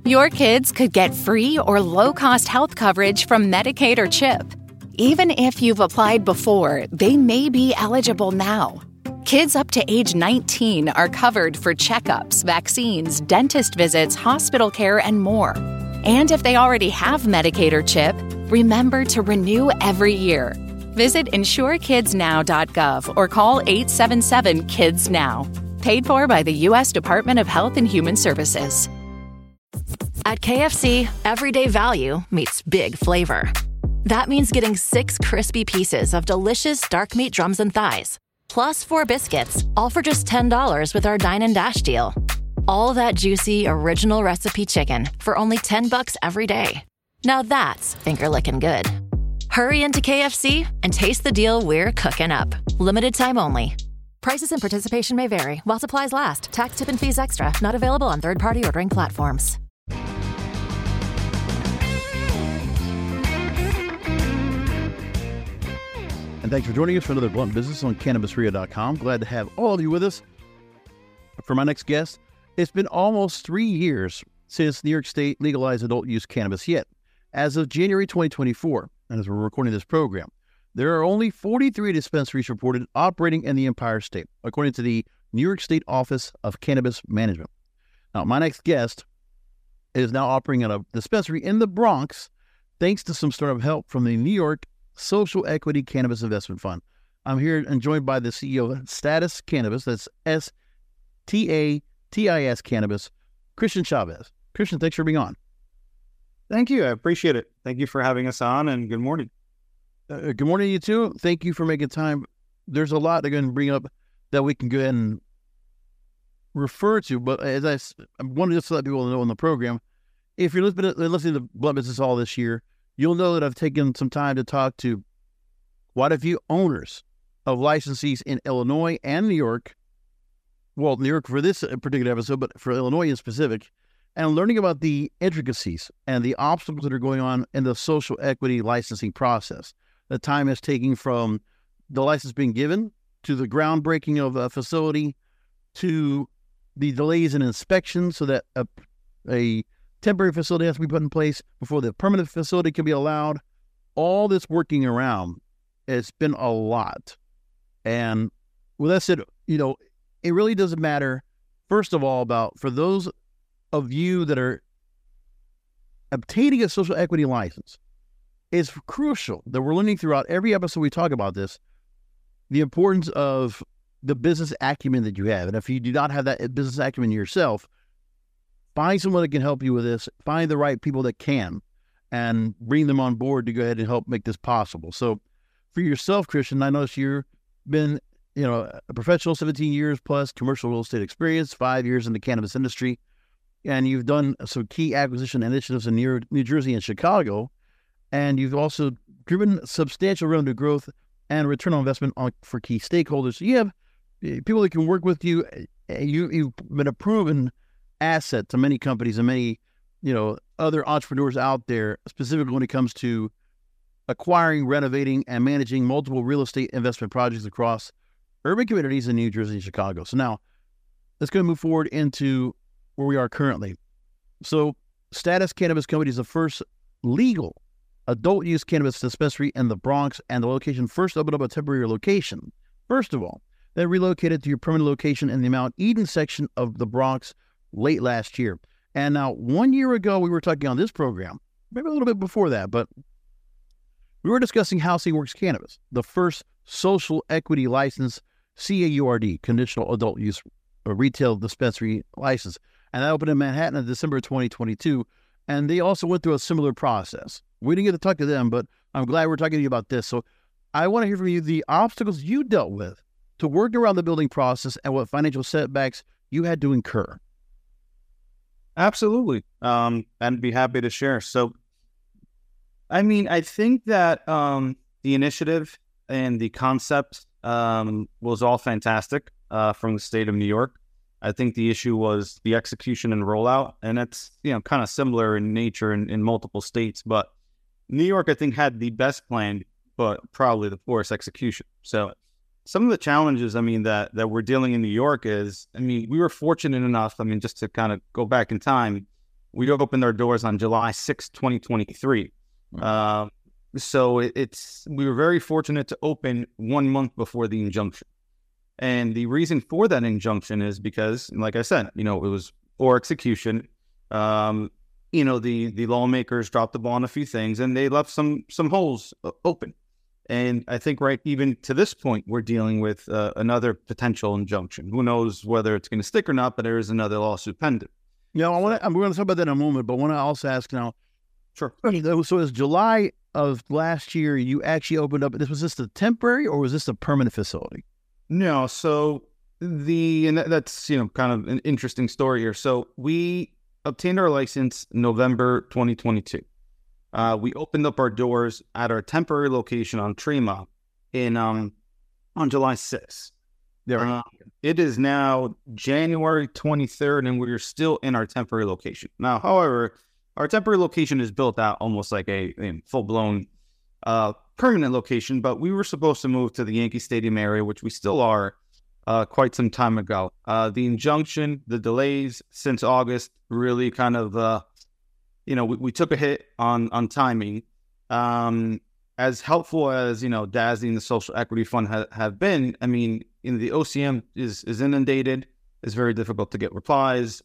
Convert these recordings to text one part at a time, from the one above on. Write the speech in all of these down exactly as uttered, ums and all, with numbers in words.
Your kids could get free or low-cost health coverage from Medicaid or CHIP. Even if you've applied before, they may be eligible now. Kids up to age nineteen are covered for checkups, vaccines, dentist visits, hospital care, and more. And if they already have Medicaid or CHIP, remember to renew every year. Visit insure kids now dot gov or call eight seven seven, KIDS NOW. Paid for by the U S Department of Health and Human Services. At K F C, everyday value meets big flavor. That means getting six crispy pieces of delicious dark meat drums and thighs, plus four biscuits, all for just ten dollars with our Dine and Dash deal. All that juicy, original recipe chicken for only ten bucks every day. Now that's finger-licking good. Hurry into K F C and taste the deal we're cooking up. Limited time only. Prices and participation may vary while supplies last. Tax, tip, and fees extra. Not available on third-party ordering platforms. And thanks for joining us for another Blunt Business on Cannabis R I A dot com. Glad to have all of you with us. For my next guest, it's been almost three years since New York State legalized adult use cannabis, yet as of January twenty twenty-four, and as we're recording this program, there are only forty-three dispensaries reported operating in the Empire State, according to the New York State Office of Cannabis Management. Now, my next guest is now operating at a dispensary in the Bronx, thanks to some startup help from the New York Social Equity Cannabis Investment Fund. I'm here and joined by the C E O of Status Cannabis, that's S T A T I S Cannabis, Christian Chavez. Christian, thanks for being on. Thank you. I appreciate it. Thank you for having us on, and good morning. Uh, good morning to you too. Thank you for making time. There's a lot they're going to bring up that we can go ahead and refer to, but as I, I wanted just to let people know in the program, if you're listening to, listening to Blunt Business all this year, you'll know that I've taken some time to talk to quite a few owners of licensees in Illinois and New York. Well, New York for this particular episode, but for Illinois in specific, and learning about the intricacies and the obstacles that are going on in the social equity licensing process. The time it's taking from the license being given to the groundbreaking of a facility to the delays in inspection so that a, a temporary facility has to be put in place before the permanent facility can be allowed. All this working around, it's been a lot. And with that said, you know, it really doesn't matter, first of all, about for those of you that are obtaining a social equity license, it's crucial that we're learning throughout every episode we talk about this, the importance of the business acumen that you have. And if you do not have that business acumen yourself, find someone that can help you with this, find the right people that can, and bring them on board to go ahead and help make this possible. So for yourself, Christian, I notice you've been, you know, a professional, seventeen years plus commercial real estate experience, five years in the cannabis industry, and you've done some key acquisition initiatives in New, New Jersey and Chicago, and you've also driven substantial revenue growth and return on investment on, for key stakeholders. So you have people that can work with you. you. You've been a proven asset to many companies and many, you know, other entrepreneurs out there, specifically when it comes to acquiring, renovating, and managing multiple real estate investment projects across urban communities in New Jersey and Chicago. So now let's go move forward into where we are currently. So Status Cannabis Company is the first legal adult use cannabis dispensary in the Bronx, and the location first opened up a temporary location. First of all, then relocated to your permanent location in the Mount Eden section of the Bronx late last year. And now one year ago, we were talking on this program, maybe a little bit before that, but we were discussing Housing Works Cannabis, the first social equity license, C A U R D, conditional adult use retail dispensary license. And that opened in Manhattan in December twenty twenty-two. And they also went through a similar process. We didn't get to talk to them, but I'm glad we're talking to you about this. So I want to hear from you the obstacles you dealt with to work around the building process and what financial setbacks you had to incur. Absolutely. Um, and be happy to share. So, I mean, I think that um, the initiative and the concept um, was all fantastic uh, from the state of New York. I think the issue was the execution and rollout, and it's, you know, kind of similar in nature in, in multiple states. But New York, I think, had the best plan, but probably the poorest execution. So some of the challenges, I mean, that, that we're dealing in New York is, I mean, we were fortunate enough, I mean, just to kind of go back in time, we opened our doors on July sixth, twenty twenty-three. Mm-hmm. Uh, so it, it's we were very fortunate to open one month before the injunction. And the reason for that injunction is because, like I said, you know, it was for execution. Um, you know, the the lawmakers dropped the ball on a few things, and they left some some holes open. And I think right even to this point, we're dealing with uh, another potential injunction. Who knows whether it's going to stick or not? But there is another lawsuit pending. Yeah, I want to. We're going to talk about that in a moment. But I want to also ask now. Sure. So, it's July of last year. You actually opened up. This was this a temporary or was this a permanent facility? No. So the and that's you know kind of an interesting story here. So we obtained our license November twenty twenty-two. Uh, we opened up our doors at our temporary location on Tremont in um on July sixth. There, uh, it is now January twenty-third, and we're still in our temporary location. Now, however, our temporary location is built out almost like a, a full-blown uh, permanent location, but we were supposed to move to the Yankee Stadium area, which we still are, uh, quite some time ago. Uh, the injunction, the delays since August really kind of, uh, you know, we, we took a hit on, on timing. Um, as helpful as, you know, D A S N y and the Social Equity Fund ha- have been, I mean, in the O C M is, is inundated. It's very difficult to get replies.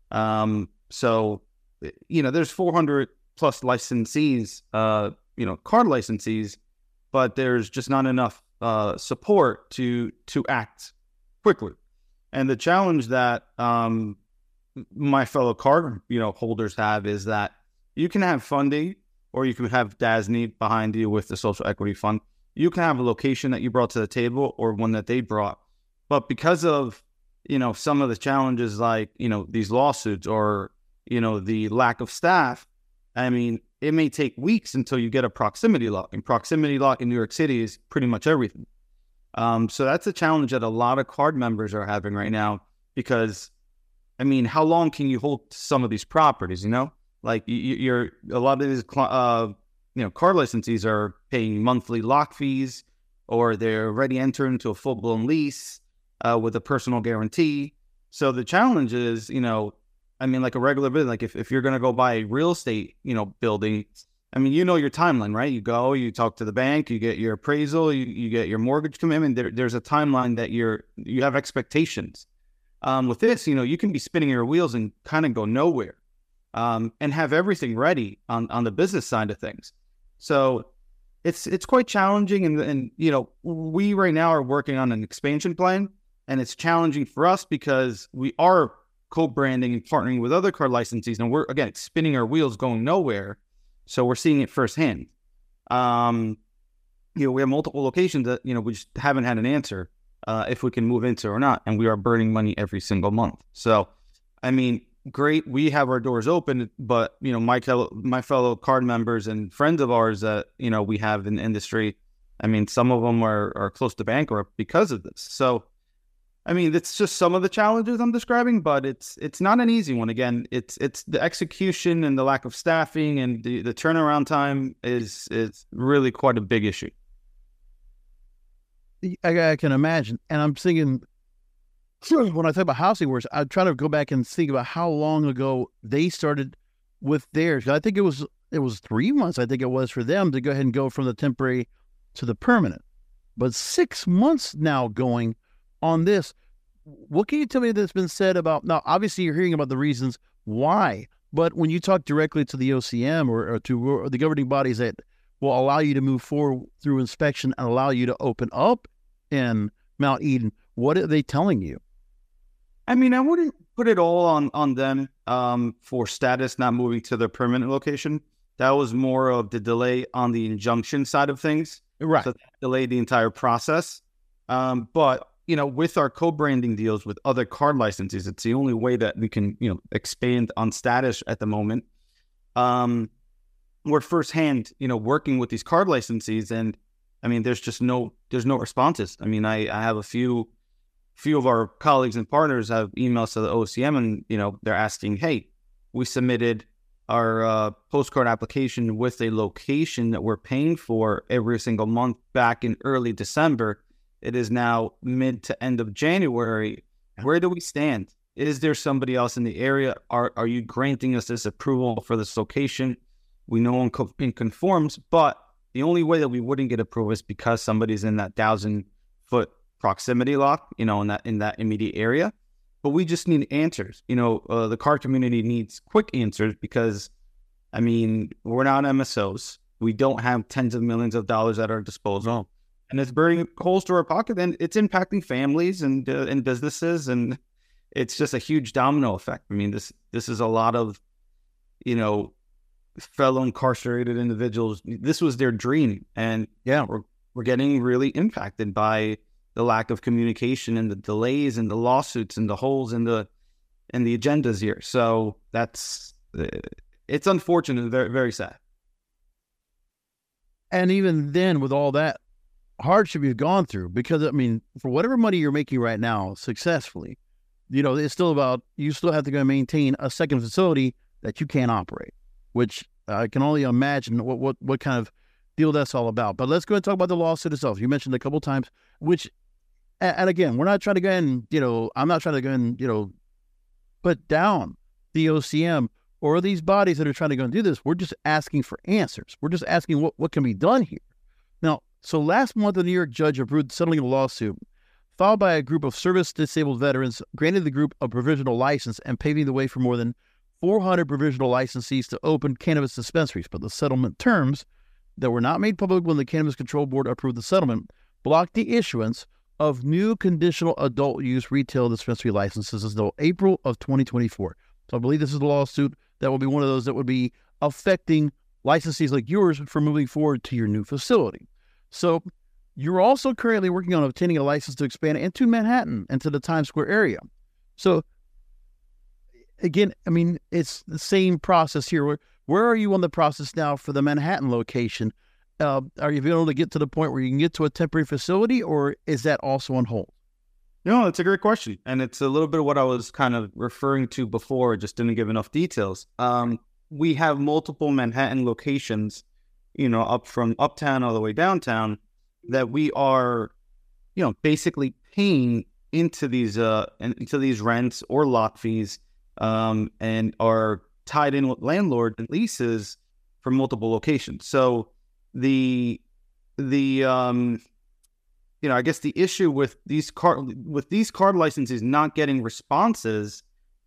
Um, so, you know, there's four hundred plus licensees, uh, you know, card licensees, but there's just not enough uh, support to to act quickly. And the challenge that um, my fellow card, you know, holders have is that you can have funding, or you can have D A S N y behind you with the Social Equity Fund. You can have a location that you brought to the table or one that they brought. But because of, you know, some of the challenges like, you know, these lawsuits or, you know, the lack of staff, I mean, it may take weeks until you get a proximity lock. And proximity lock in New York City is pretty much everything. Um, so that's a challenge that a lot of card members are having right now because, I mean, how long can you hold some of these properties, you know? Like you, you're, a lot of these, uh, you know, card licensees are paying monthly lock fees, or they're already entering into a full-blown lease uh, with a personal guarantee. So the challenge is, you know, I mean, like a regular business, like if, if you're going to go buy a real estate, you know, building, I mean, you know your timeline, right? You go, you talk to the bank, you get your appraisal, you, you get your mortgage commitment. There, there's a timeline that you're, you have expectations. Um, with this, you know, you can be spinning your wheels and kind of go nowhere um, and have everything ready on, on the business side of things. So it's it's quite challenging. And, and, you know, we right now are working on an expansion plan, and it's challenging for us because we are co-branding and partnering with other card licensees, and we're, again, spinning our wheels going nowhere. So we're seeing it firsthand. Um, you know, we have multiple locations that, you know, we just haven't had an answer uh, if we can move into or not, and we are burning money every single month. So, I mean, great, we have our doors open, but, you know, my fellow, my fellow card members and friends of ours that, you know, we have in the industry, I mean, some of them are, are close to bankrupt because of this. So, I mean, it's just some of the challenges I'm describing, but it's it's not an easy one. Again, it's it's the execution and the lack of staffing and the, the turnaround time is is really quite a big issue. I, I can imagine. And I'm thinking, when I talk about Housing Works, I try to go back and think about how long ago they started with theirs. I think it was it was three months, I think it was, for them to go ahead and go from the temporary to the permanent. But six months now going on this. What can you tell me that's been said about, now obviously you're hearing about the reasons why, but when you talk directly to the O C M or, or to or the governing bodies that will allow you to move forward through inspection and allow you to open up in Mount Eden, what are they telling you? I mean, I wouldn't put it all on, on them um, for status not moving to their permanent location. That was more of the delay on the injunction side of things. Right. So that delayed the entire process. Um, but you know, with our co-branding deals with other card licensees, it's the only way that we can, you know, expand on status at the moment. Um, we're firsthand, you know, working with these card licensees, and I mean, there's just no, there's no responses. I mean, I, I have a few, few of our colleagues and partners have emails to the O C M, and you know, they're asking, hey, we submitted our uh, postcard application with a location that we're paying for every single month back in early December. It is now mid to end of January. Where do we stand? Is there somebody else in the area? Are are you granting us this approval for this location? We know one co- conforms, but the only way that we wouldn't get approval is because somebody's in that thousand foot proximity lock, you know, in that in that immediate area. But we just need answers. You know, uh, the car community needs quick answers because, I mean, we're not M S Os. We don't have tens of millions of dollars at our disposal, and it's burning holes to our pocket, and it's impacting families and uh, and businesses, and it's just a huge domino effect. I mean, this this is a lot of, you know, fellow incarcerated individuals. This was their dream, and yeah, we're we're getting really impacted by the lack of communication and the delays and the lawsuits and the holes in the and the agendas here. So that's it's unfortunate and very very sad. And even then, with all that hardship you've gone through, because I mean, for whatever money you're making right now successfully, you know, it's still about, you still have to go maintain a second facility that you can't operate, which I can only imagine what, what, what kind of deal that's all about. But let's go and talk about the lawsuit itself. You mentioned a couple of times, which, and again, we're not trying to go and, you know, I'm not trying to go and, you know, put down the O C M or these bodies that are trying to go and do this. We're just asking for answers. We're just asking what, what can be done here. Now, so last month, a New York judge approved settling a lawsuit filed by a group of service-disabled veterans, granted the group a provisional license and paving the way for more than four hundred provisional licensees to open cannabis dispensaries. But the settlement terms that were not made public when the Cannabis Control Board approved the settlement blocked the issuance of new conditional adult use retail dispensary licenses until April of twenty twenty-four. So I believe this is a lawsuit that will be one of those that would be affecting licensees like yours for moving forward to your new facility. So you're also currently working on obtaining a license to expand into Manhattan, into the Times Square area. So again, I mean, it's the same process here. Where, where are you on the process now for the Manhattan location? Uh, are you able to get to the point where you can get to a temporary facility, or is that also on hold? No, it's a great question. And it's a little bit of what I was kind of referring to before, just didn't give enough details. Um, we have multiple Manhattan locations, you know, up from uptown all the way downtown, that we are, you know, basically paying into these uh into these rents or lot fees, um, and are tied in with landlord and leases for multiple locations. So the the um you know, I guess the issue with these card with these card licenses not getting responses,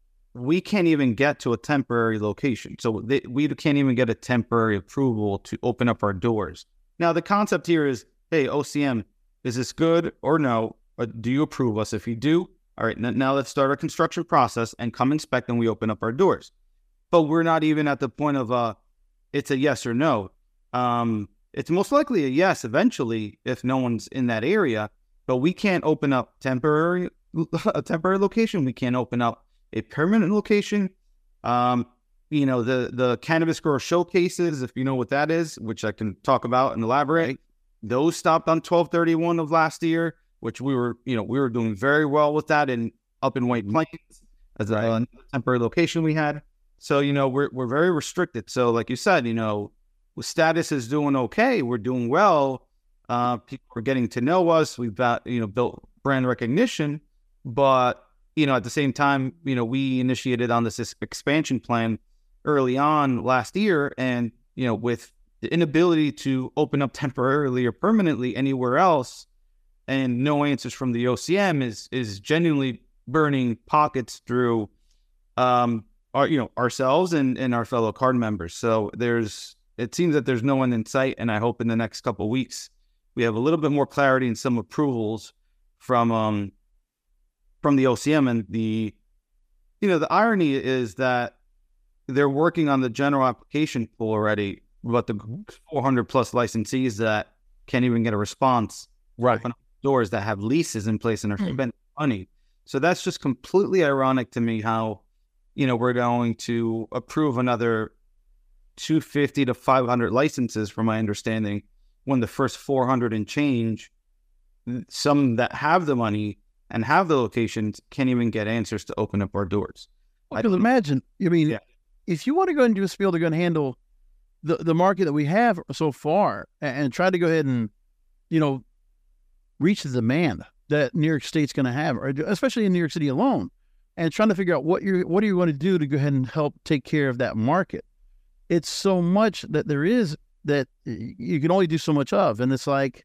we can't even get to a temporary location. So they, we can't even get a temporary approval to open up our doors. Now, the concept here is, hey, O C M, is this good or no? Or do you approve us? If you do, all right, now let's start our construction process and come inspect, and we open up our doors. But we're not even at the point of uh, it's a yes or no. Um, it's most likely a yes eventually if no one's in that area, but we can't open up temporary a temporary location. We can't open up a permanent location. Um, you know, the the cannabis grower showcases, if you know what that is, which I can talk about and elaborate. Those stopped on twelve thirty-one of last year, which we were, you know, we were doing very well with that in up in White Plains as a uh, temporary location we had. So, you know, we're we're very restricted. So, like you said, you know, status is doing okay. We're doing well. Uh, people are getting to know us. We've got, you know, built brand recognition, but you know, at the same time, you know, we initiated on this expansion plan early on last year, and you know, with the inability to open up temporarily or permanently anywhere else, and no answers from the O C M is is genuinely burning pockets through, um, our you know ourselves and and our fellow card members. So there's it seems that there's no one in sight, and I hope in the next couple of weeks we have a little bit more clarity and some approvals from um from the O C M. And the you know the irony is that they're working on the general application pool already, but the four hundred plus licensees that can't even get a response, right? Doors that have leases in place and are spending money. So that's just completely ironic to me how, you know, we're going to approve another two hundred fifty to five hundred licenses, from my understanding, when the first four hundred and change, some that have the money and have the locations, can't even get answers to open up our doors. Well, I can imagine. I mean, yeah. If you want to go and just be able to go and handle the, the market that we have so far and, and try to go ahead and, you know, reach the demand that New York State's going to have, or especially in New York City alone, and trying to figure out what you're what are you going to do to go ahead and help take care of that market. It's so much that there is that you can only do so much of, and it's like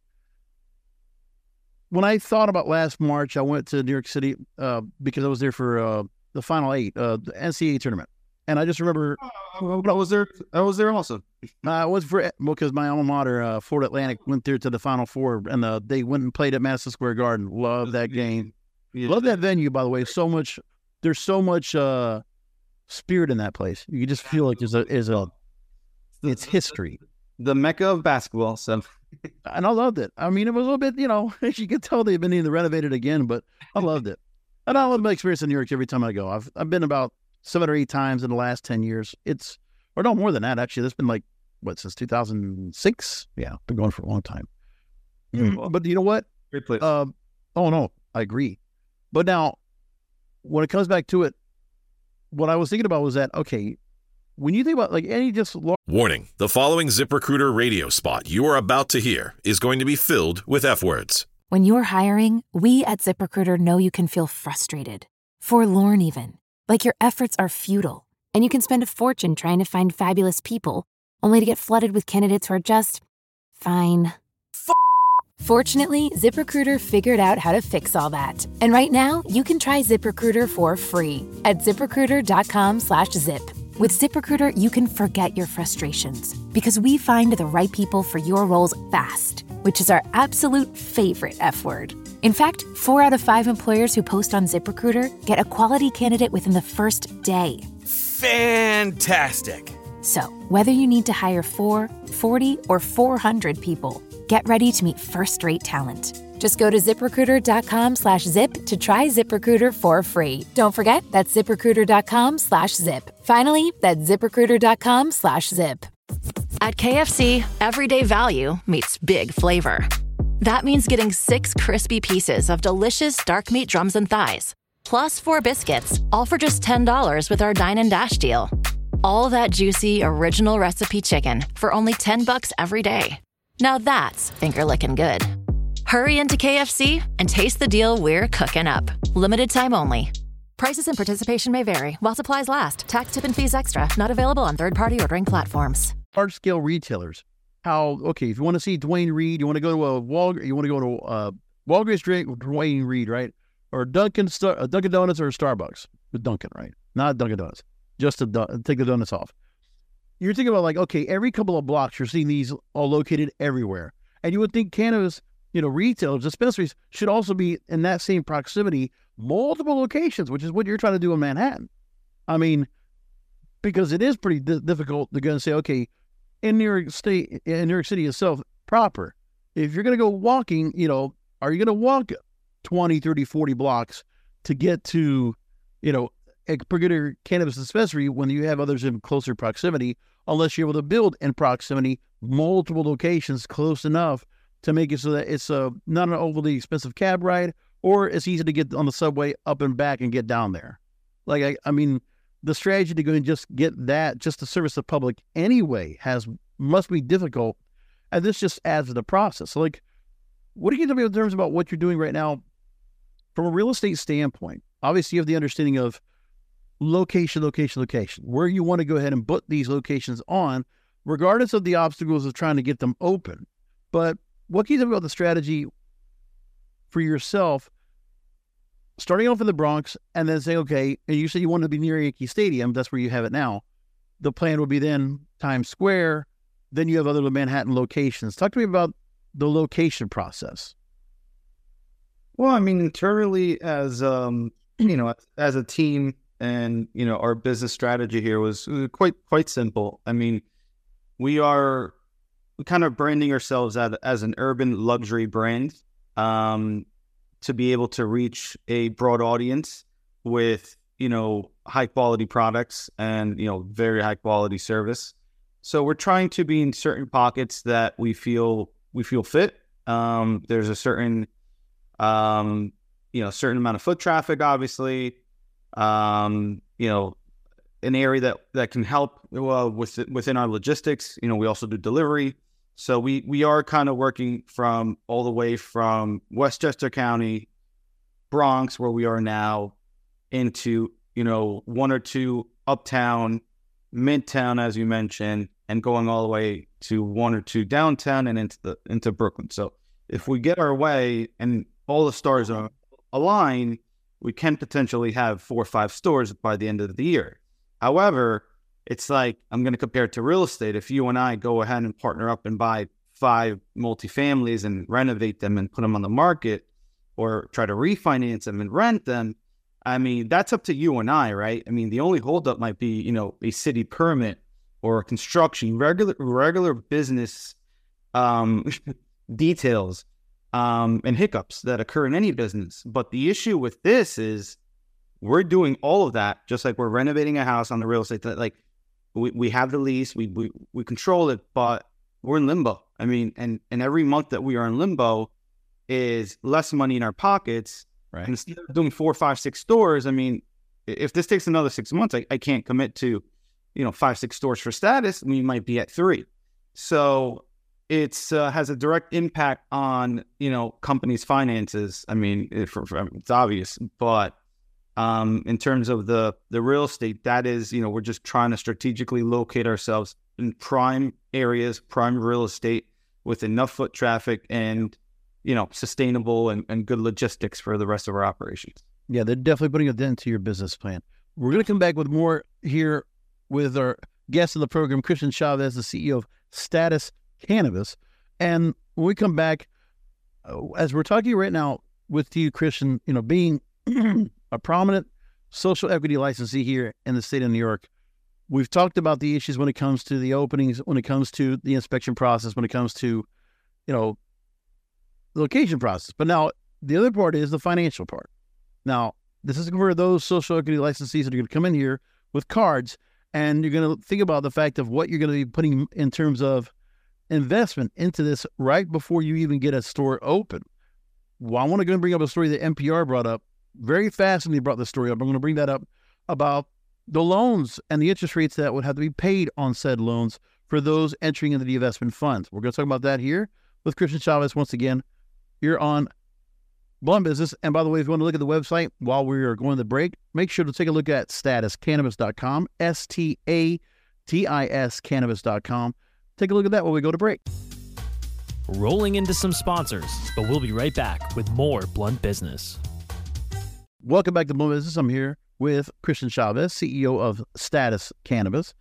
when I thought about last March, I went to New York City uh, because I was there for uh, the Final Eight, uh, the N C double A tournament, and I just remember oh, I was there. I was there also. I was for because my alma mater, uh, Florida Atlantic, went there to the Final Four, and uh, they went and played at Madison Square Garden. Love that game. Yeah. Love that venue, by the way. So much. There's so much uh, spirit in that place. You can just feel like there's a is a it's history. The Mecca of basketball. So. And I loved it. I mean, it was a little bit, you know, as you could tell they've been needing to renovate it again, but I loved it. And I love my experience in New York every time I go. I've I've been about seven or eight times in the last ten years. It's, or no, more than that, actually. That's been like, what, since two thousand six? Yeah, been going for a long time. Mm-hmm. But you know what? Great place. Uh, oh, no, I agree. But now, when it comes back to it, what I was thinking about was that, okay, when you think about like any just... Large- Warning, the following ZipRecruiter radio spot you are about to hear is going to be filled with F-words. When you're hiring, we at ZipRecruiter know you can feel frustrated, forlorn even, like your efforts are futile, and you can spend a fortune trying to find fabulous people, only to get flooded with candidates who are just fine. F- Fortunately, ZipRecruiter figured out how to fix all that. And right now, you can try ZipRecruiter for free at ZipRecruiter.com slash zip. With ZipRecruiter, you can forget your frustrations because we find the right people for your roles fast, which is our absolute favorite F word. In fact, four out of five employers who post on ZipRecruiter get a quality candidate within the first day. Fantastic. So, whether you need to hire four, forty, or four hundred people, get ready to meet first-rate talent. Just go to ZipRecruiter.com slash zip to try ZipRecruiter for free. Don't forget, that's ZipRecruiter.com slash zip. Finally, that's ZipRecruiter.com slash zip. At K F C, everyday value meets big flavor. That means getting six crispy pieces of delicious dark meat drums and thighs, plus four biscuits, all for just ten dollars with our Dine and Dash deal. All that juicy, original recipe chicken for only ten bucks every day. Now that's finger-licking good. Hurry into K F C and taste the deal we're cooking up. Limited time only. Prices and participation may vary while supplies last. Tax, tip, and fees extra. Not available on third-party ordering platforms. Large-scale retailers. How, okay, if you want to see Dwayne Reed, you want to go to a Wal, you want to go to uh, Walgreens, drink Dwayne Reed, right? Or Dunkin' Star, uh, Dunkin' Donuts or Starbucks with Dunkin', right? Not Dunkin' Donuts. Just to do- take the donuts off. You're thinking about like, okay, every couple of blocks, you're seeing these all located everywhere. And you would think cannabis, you know, retailers, dispensaries should also be in that same proximity, multiple locations, which is what you're trying to do in Manhattan. I mean, because it is pretty di- difficult to go and say, okay, in New York State, in New York City itself, proper, if you're going to go walking, you know, are you going to walk twenty, thirty, forty blocks to get to, you know, a particular cannabis dispensary when you have others in closer proximity, unless you're able to build in proximity multiple locations close enough to make it so that it's a, not an overly expensive cab ride, or it's easy to get on the subway up and back and get down there. Like, I, I mean, the strategy to go and just get that just to service the public anyway has must be difficult, and this just adds to the process. So, like, what do you tell me in terms about what you're doing right now from a real estate standpoint? Obviously, you have the understanding of location, location, location, where you want to go ahead and put these locations on, regardless of the obstacles of trying to get them open. But what can you tell me about the strategy for yourself, starting off in the Bronx and then saying, okay, and you say you want to be near Yankee Stadium, that's where you have it now. The plan would be then Times Square, then you have other Manhattan locations. Talk to me about the location process. Well, I mean, internally as, um, you know, as a team, and, you know, our business strategy here was quite, quite simple. I mean, we are kind of branding ourselves as, as an urban luxury brand, um, to be able to reach a broad audience with, you know, high quality products and, you know, very high quality service. So we're trying to be in certain pockets that we feel, we feel fit. Um, there's a certain, um, you know, certain amount of foot traffic, obviously. Um, you know, an area that, that can help well, with, within our logistics. You know, we also do delivery. So we, we are kind of working from all the way from Westchester County, Bronx, where we are now, into, you know, one or two uptown, midtown, as you mentioned, and going all the way to one or two downtown and into the into Brooklyn. So if we get our way and all the stars are aligned, we can potentially have four or five stores by the end of the year. However, it's like, I'm going to compare it to real estate. If you and I go ahead and partner up and buy five multifamilies and renovate them and put them on the market, or try to refinance them and rent them, I mean, that's up to you and I, right? I mean, the only holdup might be, you know, a city permit or a construction, regular regular business um, details um, and hiccups that occur in any business. But the issue with this is we're doing all of that, just like we're renovating a house on the real estate. Like we, we have the lease, we, we we control it, but we're in limbo. I mean, and, and every month that we are in limbo is less money in our pockets. Right. And instead of doing four, five, six stores, I mean, if this takes another six months, I, I can't commit to, you know, five, six stores for Status. We might be at three. So it's uh, has a direct impact on, you know, companies' finances. I mean, it, for, for, it's obvious, but um, in terms of the, the real estate, that is, you know, we're just trying to strategically locate ourselves in prime areas, prime real estate with enough foot traffic and, you know, sustainable and, and good logistics for the rest of our operations. Yeah, they're definitely putting a dent to your business plan. We're going to come back with more here with our guest in the program, Christian Chavez, the C E O of Status Cannabis. And when we come back, uh, as we're talking right now with you, Christian, you know, being a prominent social equity licensee here in the state of New York, we've talked about the issues when it comes to the openings, when it comes to the inspection process, when it comes to, you know, the location process. But now the other part is the financial part. Now, this is for those social equity licensees that are going to come in here with cards, and you're going to think about the fact of what you're going to be putting in terms of investment into this right before you even get a store open. Well, I want to go and bring up a story that N P R brought up. Very fast when he brought the story up. I'm going to bring that up about the loans and the interest rates that would have to be paid on said loans for those entering into the investment funds. We're going to talk about that here with Christian Chavez once again. You're on Blunt Business. And by the way, if you want to look at the website while we are going to the break, make sure to take a look at status cannabis dot com, S T A T I S cannabis dot com. Take a look at that while we go to break. Rolling into some sponsors, but we'll be right back with more Blunt Business. Welcome back to Blunt Business. I'm here with Christian Chavez, C E O of Status Cannabis.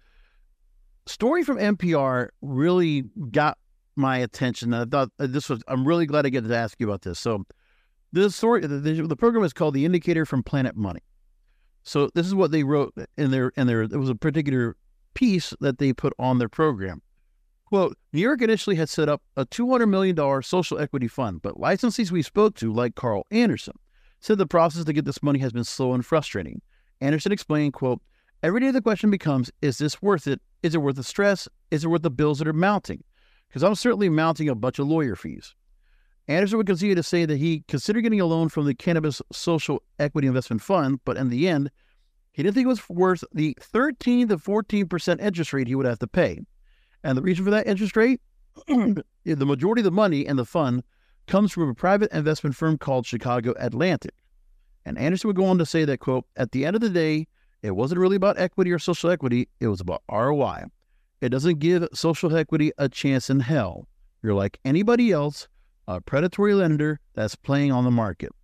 Story from N P R really got my attention. I thought this was, I'm really glad I get to ask you about this. So this story, the, the program is called The Indicator from Planet Money. So this is what they wrote in their, in their, it was a particular piece that they put on their program. Quote, New York initially had set up a two hundred million dollars social equity fund, but licensees we spoke to, like Carl Anderson, said the process to get this money has been slow and frustrating. Anderson explained, quote, every day the question becomes, is this worth it? Is it worth the stress? Is it worth the bills that are mounting? Because I'm certainly mounting a bunch of lawyer fees. Anderson would continue to say that he considered getting a loan from the Cannabis Social Equity Investment Fund, but in the end, he didn't think it was worth the thirteen to fourteen percent interest rate he would have to pay. And the reason for that interest rate, the majority of the money in the fund comes from a private investment firm called Chicago Atlantic. And Anderson would go on to say that, quote, at the end of the day, it wasn't really about equity or social equity, it was about R O I. It doesn't give social equity a chance in hell. You're like anybody else, a predatory lender that's playing on the market.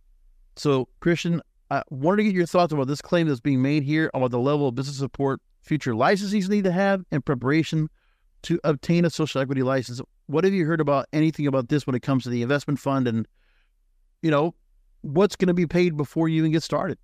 So, Christian, I wanted to get your thoughts about this claim that's being made here about the level of business support future licensees need to have in preparation to obtain a social equity license. What have you heard about anything about this when it comes to the investment fund and, you know, what's going to be paid before you even get started?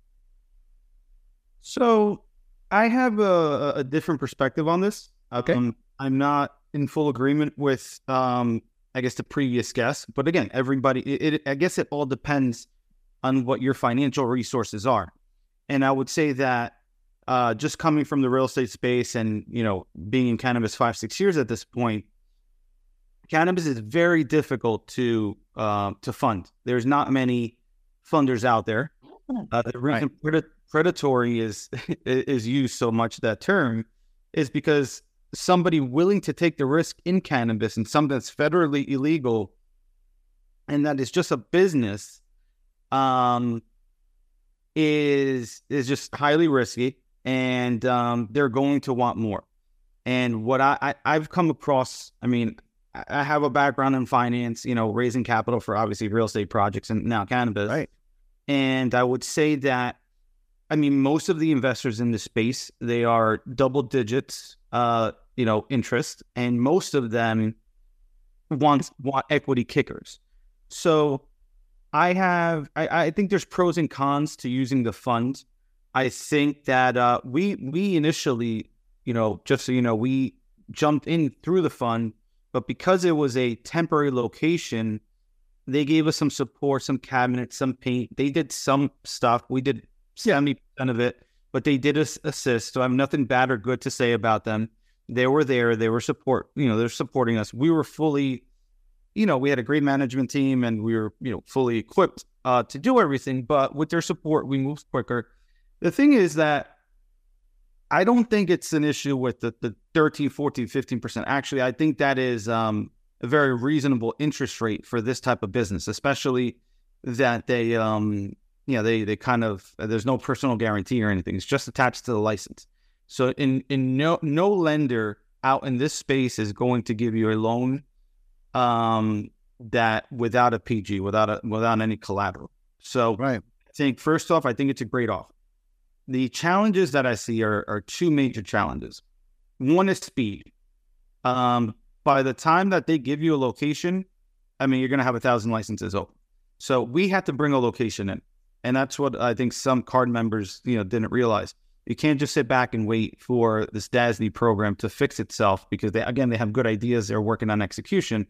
So I have a, a different perspective on this. Okay. Um, I'm not in full agreement with, um, I guess, the previous guest. But again, everybody, it, it, I guess it all depends on what your financial resources are. And I would say that uh, just coming from the real estate space and, you know, being in cannabis five, six years at this point, cannabis is very difficult to uh, to fund. There's not many funders out there. Uh, the reason right. pred- predatory is is used so much, that term, is because somebody willing to take the risk in cannabis and something that's federally illegal and that is just a business, um, is is just highly risky, and um, they're going to want more. And what I, I I've come across, I mean, I have a background in finance, you know, raising capital for obviously real estate projects and now cannabis. Right. And I would say that, I mean, most of the investors in this space, they are double digits, uh, you know, interest, and most of them want want equity kickers. So I have, I, I think there's pros and cons to using the fund. I think that uh, we we initially, you know, just so you know, we jumped in through the fund, but because it was a temporary location, they gave us some support, some cabinets, some paint. They did some stuff. We did seventy percent of it, but they did us assist. So I have nothing bad or good to say about them. They were there. They were support, you know, they're supporting us. We were fully, you know, we had a great management team and we were, you know, fully equipped uh, to do everything. But with their support, we moved quicker. The thing is that I don't think it's an issue with the, the thirteen, fourteen, fifteen percent. Actually, I think that is um, a very reasonable interest rate for this type of business, especially that they, um, you know, they, they kind of, there's no personal guarantee or anything. It's just attached to the license. So in, in no, no lender out in this space is going to give you a loan um, that without a P G, without a, without any collateral. So Right. I think first off, I think it's a great offer. The challenges that I see are, are two major challenges. One is speed. Um, by the time that they give you a location, I mean, you're going to have a thousand licenses open. So we had to bring a location in. And that's what I think some card members, you know, didn't realize. You can't just sit back and wait for this D A S D program to fix itself because they, again, they have good ideas. They're working on execution.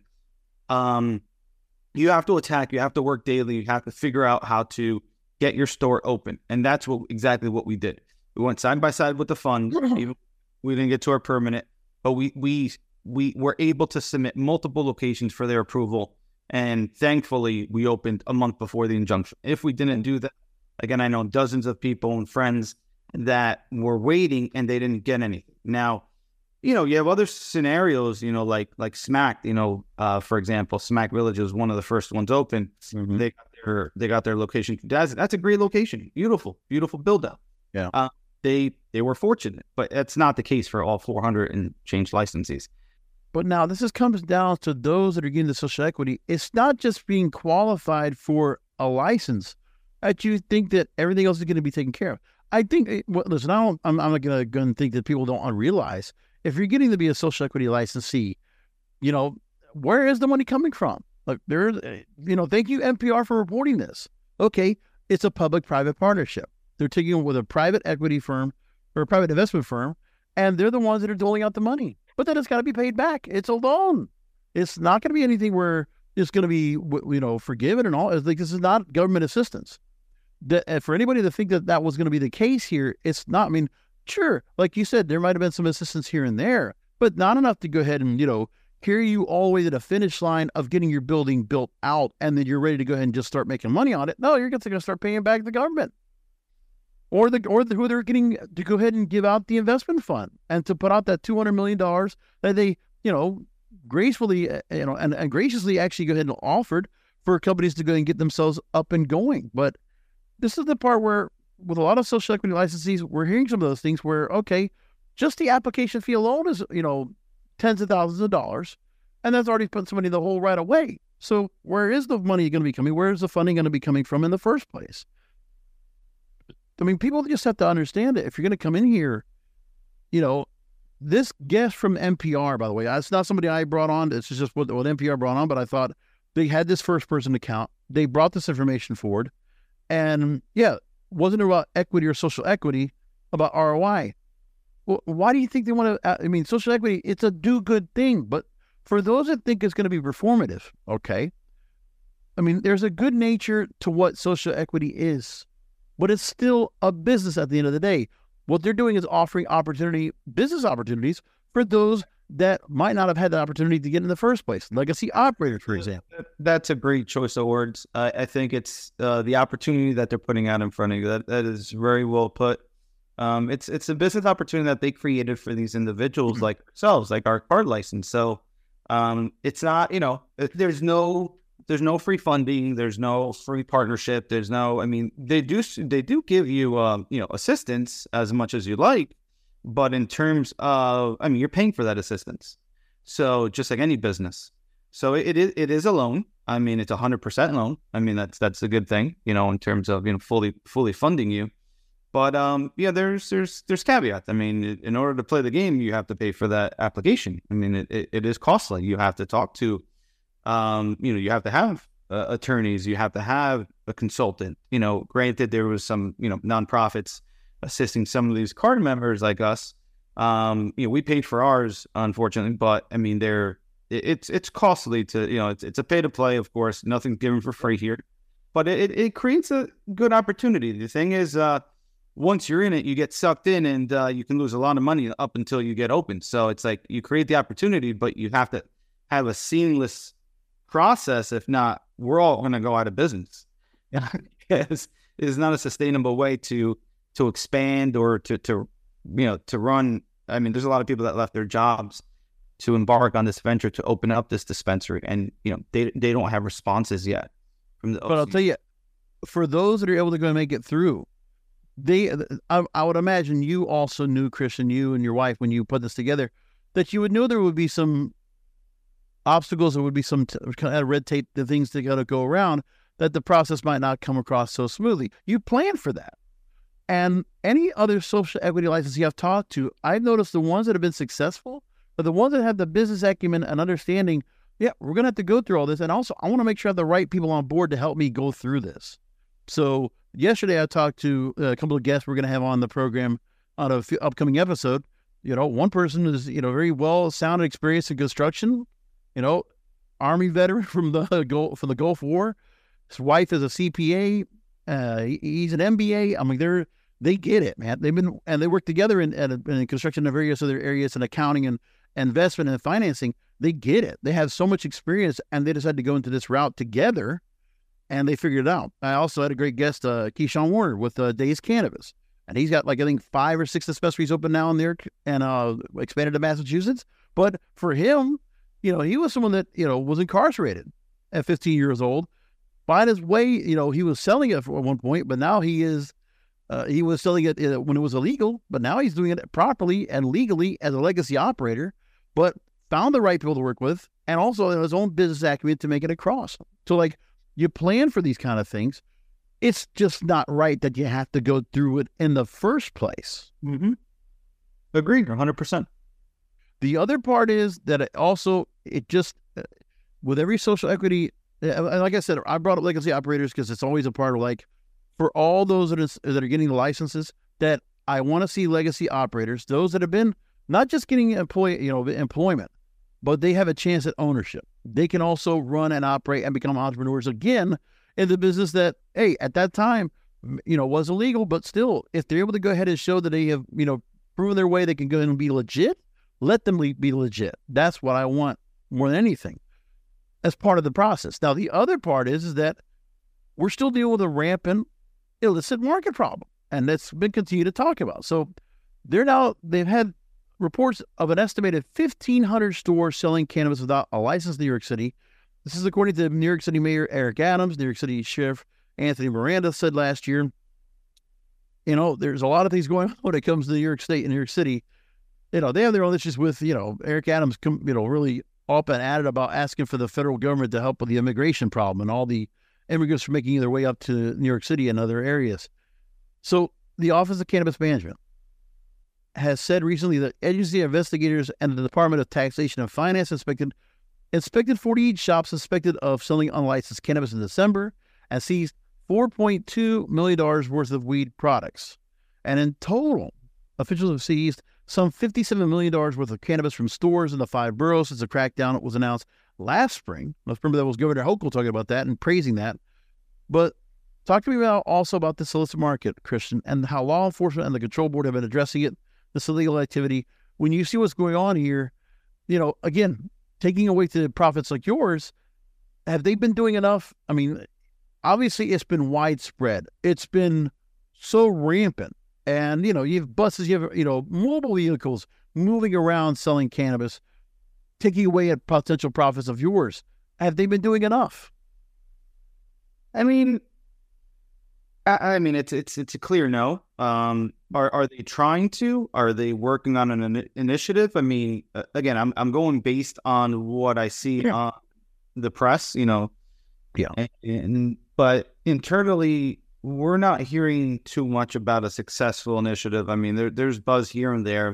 Um, you have to attack. You have to work daily. You have to figure out how to get your store open. And that's what exactly what we did. We went side by side with the fund. Even, we didn't get to our permanent, but we, we, we were able to submit multiple locations for their approval. And thankfully, we opened a month before the injunction. If we didn't do that, again, I know dozens of people and friends that were waiting and they didn't get anything. Now, you know, you have other scenarios, you know, like like Smack, you know, uh, for example, Smack Village was one of the first ones open. Mm-hmm. They got their they got their location. That's, that's a great location. Beautiful, beautiful build out. Yeah. Uh, they they were fortunate, but that's not the case for all four hundred and change licensees. But now this is comes down to those that are getting the social equity. It's not just being qualified for a license that you think that everything else is going to be taken care of. I think, well, listen, I don't, I'm, I'm not going to think that people don't realize if you're getting to be a social equity licensee, you know, where is the money coming from? Like there's, you know, thank you N P R for reporting this. Okay, it's a public-private partnership. They're taking it with a private equity firm or a private investment firm, and they're the ones that are doling out the money. But then it's got to be paid back. It's a loan. It's not going to be anything where it's going to be, you know, forgiven and all. It's like this is not government assistance. That, for anybody to think that that was going to be the case here, it's not. I mean, sure, like you said, there might have been some assistance here and there, but not enough to go ahead and, you know, carry you all the way to the finish line of getting your building built out and then you're ready to go ahead and just start making money on it. No, you're going to start paying back the government. Or the or the, who they're getting to go ahead and give out the investment fund and to put out that two hundred million dollars that they, you know, gracefully, you know, and, and graciously actually go ahead and offered for companies to go and get themselves up and going. But this is the part where, with a lot of social equity licensees, we're hearing some of those things where, okay, just the application fee alone is, you know, tens of thousands of dollars, and that's already put somebody in the hole right away. So where is the money going to be coming? Where is the funding going to be coming from in the first place? I mean, people just have to understand it. If you're going to come in here, you know, this guest from N P R, by the way, it's not somebody I brought on. It's just what, what N P R brought on, but I thought they had this first person account. They brought this information forward. And yeah, wasn't about equity or social equity, about R O I. Well, why do you think they want to, I mean, social equity, it's a do-good thing, but for those that think it's going to be performative, okay, I mean, there's a good nature to what social equity is. But it's still a business at the end of the day. What they're doing is offering opportunity, business opportunities for those that might not have had the opportunity to get in the first place. Legacy operators, for example. That's a great choice of words. Uh, I think it's uh, the opportunity that they're putting out in front of you. That that is very well put. Um, it's it's a business opportunity that they created for these individuals mm-hmm. like ourselves, like our card license. So um, it's not, you know, there's no there's no free funding, there's no free partnership, there's no. I mean, they do they do give you um, you know assistance as much as you like, but in terms of, I mean, you're paying for that assistance. So just like any business, so it, it is it is a loan. I mean, it's a hundred percent loan. I mean, that's that's a good thing, you know, in terms of you know fully fully funding you. But um, yeah, there's there's there's caveats. I mean, in order to play the game, you have to pay for that application. I mean, it, it, it is costly. You have to talk to, um, you know, you have to have uh, attorneys. You have to have a consultant. You know, granted, there was some you know nonprofits assisting some of these card members like us. Um, you know, we paid for ours, unfortunately, but I mean, they're it, it's it's costly to you know it's it's a pay to play, of course. Nothing's given for free here, but it it creates a good opportunity. The thing is, uh. once you're in it, you get sucked in and uh, you can lose a lot of money up until you get open. So it's like you create the opportunity, but you have to have a seamless process. If not, we're all going to go out of business. Because it's not a sustainable way to to expand or to, to, you know, to run. I mean, there's a lot of people that left their jobs to embark on this venture to open up this dispensary. And, you know, they they don't have responses yet from the O C. But I'll tell you, for those that are able to go and make it through, They, I, I would imagine you also knew, Christian, you and your wife, when you put this together, that you would know there would be some obstacles, there would be some t- kind of red tape, the things that got to go around, that the process might not come across so smoothly. You plan for that. And any other social equity license you have talked to, I've noticed the ones that have been successful are the ones that have the business acumen and understanding, yeah, we're going to have to go through all this. And also, I want to make sure I have the right people on board to help me go through this. So yesterday I talked to a couple of guests we're going to have on the program on a f- upcoming episode. You know, one person is, you know, very well sounded experience in construction, you know, Army veteran from the Gulf, from the Gulf War. His wife is a C P A. Uh, he, he's an M B A. I mean, they're, they get it, man. They've been, and they work together in, in, in construction and various other areas in accounting and investment and financing. They get it. They have so much experience, and they decided to go into this route together. And they figured it out. I also had a great guest, uh, Keyshawn Warner with uh, Days Cannabis. And he's got like, I think, five or six dispensaries open now in there and uh, expanded to Massachusetts. But for him, you know, he was someone that, you know, was incarcerated at fifteen years old. Find his way, you know, he was selling it at one point, but now he is, uh, he was selling it uh, when it was illegal, but now he's doing it properly and legally as a legacy operator, but found the right people to work with and also his own business acumen to make it across. So like, you plan for these kind of things. It's just not right that you have to go through it in the first place. Mm-hmm. Agreed, one hundred percent. The other part is that it also, it just, uh, with every social equity, uh, like I said, I brought up legacy operators because it's always a part of like, for all those that, is, that are getting the licenses, that I want to see legacy operators, those that have been not just getting employ, you know, employment, but they have a chance at ownership. They can also run and operate and become entrepreneurs again in the business that, hey, at that time, you know, was illegal, but still, if they're able to go ahead and show that they have, you know, proven their way, they can go and be legit, let them be legit. That's what I want more than anything as part of the process. Now, the other part is, is that we're still dealing with a rampant illicit market problem, and that's been continued to talk about. So they're now, they've had reports of an estimated fifteen hundred stores selling cannabis without a license in New York City. This is according to New York City Mayor Eric Adams. New York City Sheriff Anthony Miranda said last year, you know, there's a lot of things going on when it comes to New York State and New York City. You know, they have their own issues with, you know, Eric Adams, you know, really up and at it about asking for the federal government to help with the immigration problem and all the immigrants are making their way up to New York City and other areas. So the Office of Cannabis Management has said recently that agency investigators and the Department of Taxation and Finance inspected inspected forty-eight shops suspected of selling unlicensed cannabis in December and seized four point two million dollars worth of weed products. And in total, officials have seized some fifty-seven million dollars worth of cannabis from stores in the five boroughs since the crackdown was announced last spring. Let's remember that was Governor Hochul talking about that and praising that. But talk to me about also about this illicit market, Christian, and how law enforcement and the control board have been addressing it, this illegal activity. When you see what's going on here, you know, again, taking away the profits like yours, have they been doing enough? I mean, obviously it's been widespread. It's been so rampant. And, you know, you have buses, you have, you know, mobile vehicles moving around selling cannabis, taking away at potential profits of yours. Have they been doing enough? I mean, I, I mean, it's it's it's a clear no. Um, are are they trying to? Are they working on an in- initiative? I mean, uh, again, I'm I'm going based on what I see Yeah. on the press, you know. Yeah. And, and but internally, we're not hearing too much about a successful initiative. I mean, there there's buzz here and there,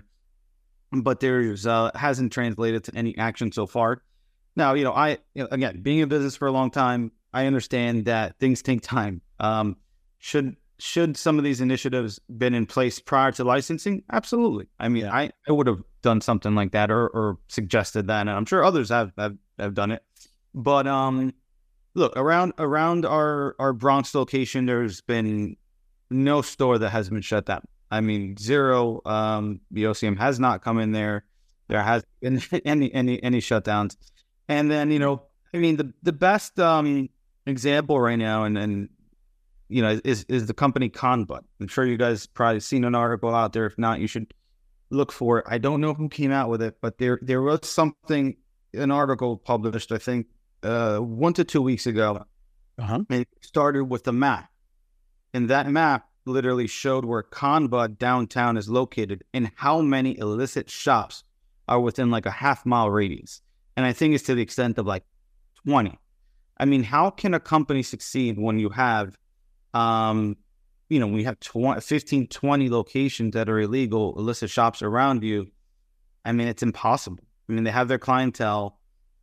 but there's uh, hasn't translated to any action so far. Now, you know, I you know, again being in business for a long time, I understand that things take time. Um, should should some of these initiatives been in place prior to licensing? Absolutely. I mean, I, I would have done something like that or, or suggested that, and I'm sure others have have, have done it. But um, look around around our our Bronx location, there's been no store that has been shut down. I mean, zero. Um, the O C M has not come in there. There has been any any any shutdowns. And then, you know, I mean, the the best um, example right now, and, and you know, is is the company Conbud. I'm sure you guys probably seen an article out there. If not, you should look for it. I don't know who came out with it, but there there was something, an article published, I think, uh, one to two weeks ago. Uh-huh. And it started with a map, and that map literally showed where Conbud downtown is located and how many illicit shops are within like a half mile radius. And I think it's to the extent of like twenty. I mean, how can a company succeed when you have, um, you know, we have twenty, fifteen, twenty locations that are illegal, illicit shops around you? I mean, it's impossible. I mean, they have their clientele.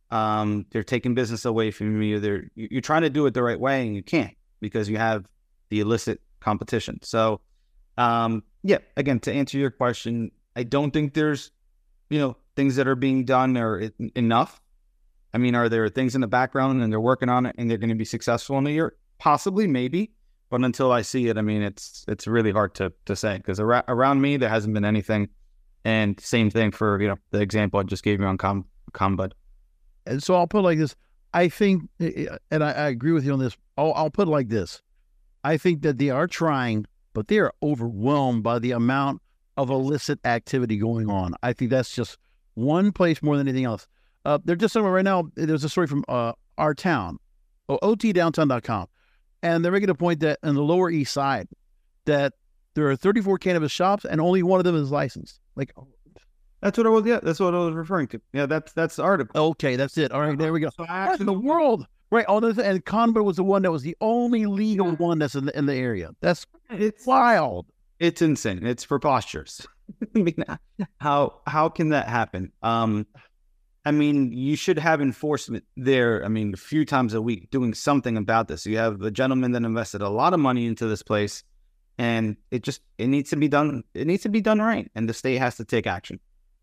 Um, they're taking business away from you. They're you're trying to do it the right way, and you can't because you have the illicit competition. So, um, yeah, again, to answer your question, I don't think there's, you know, things that are being done are it, enough. I mean, are there things in the background and they're working on it and they're going to be successful in a year? Possibly, maybe. But until I see it, I mean, it's it's really hard to to say because ar- around me, there hasn't been anything. And same thing for, you know, the example I just gave you on Com- Conbud. And so I'll put it like this. I think, and I, I agree with you on this. I'll, I'll put it like this. I think that they are trying, but they are overwhelmed by the amount of illicit activity going on. I think that's just one place more than anything else. Uh, they're just somewhere right now. There's a story from uh, our town, O T downtown dot com, and they're making a point that in the Lower East Side, that there are thirty-four cannabis shops and only one of them is licensed. Like, that's what I was. Yeah, that's what I was referring to. Yeah, that's that's the article. Okay, that's it. All right, there we go. So That's in the world, right? All this, and Conbud was the one that was the only legal one that's in the in the area. That's it's wild. It's insane. It's preposterous. I mean, how how can that happen? Um, I mean, you should have enforcement there. I mean, a few times a week doing something about this. You have a gentleman that invested a lot of money into this place, and it just it needs to be done. It needs to be done right, and the state has to take action.